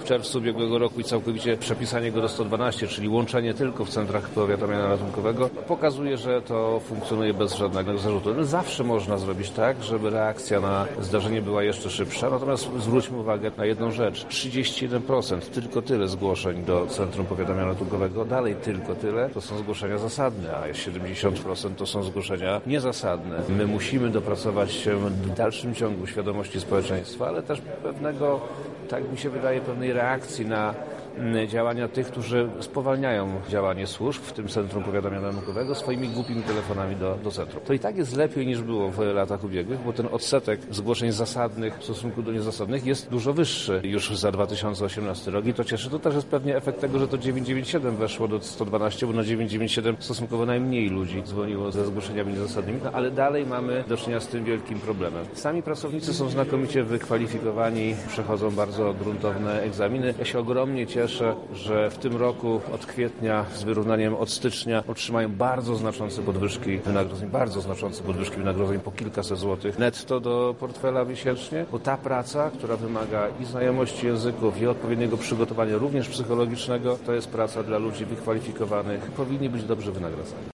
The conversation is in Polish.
w czerwcu ubiegłego roku i całkowicie przepisanie go do 112, czyli łączenie tylko w centrach powiadamiania ratunkowego, pokazuje, że to funkcjonuje bez żadnego zarzutu. No, zawsze można zrobić tak, żeby reakcja na zdarzenie była jeszcze szybsza, natomiast zwróćmy uwagę na jedną rzecz. 31%, tylko tyle zgłoszeń do Centrum Powiadamiania Ratunkowego, dalej tylko tyle, to są zgłoszenia zasadne, a 70% to są zgłoszenia niezasadne. My musimy dopracować się w dalszym ciągu świadomości społeczeństwa, ale też pewnego, tak mi się wydaje, pewnej reakcji na działania tych, którzy spowalniają działanie służb, w tym Centrum Powiadamiania Ratunkowego, swoimi głupimi telefonami do centrum. To i tak jest lepiej niż było w latach ubiegłych, bo ten odsetek zgłoszeń zasadnych w stosunku do niezasadnych jest dużo wyższy już za 2018 rok i to cieszy. To też jest pewnie efekt tego, że to 997 weszło do 112, bo na 997 stosunkowo najmniej ludzi dzwoniło ze zgłoszeniami niezasadnymi, no, ale dalej mamy do czynienia z tym wielkim problemem. Sami pracownicy są znakomicie wykwalifikowani, przechodzą bardzo gruntowne egzaminy. Ja się ogromnie cieszę, że w tym roku od kwietnia z wyrównaniem od stycznia otrzymają bardzo znaczące podwyżki wynagrodzeń po kilkaset złotych netto do portfela miesięcznie, bo ta praca, która wymaga i znajomości języków, i odpowiedniego przygotowania również psychologicznego, to jest praca dla ludzi wykwalifikowanych, powinni być dobrze wynagradzani.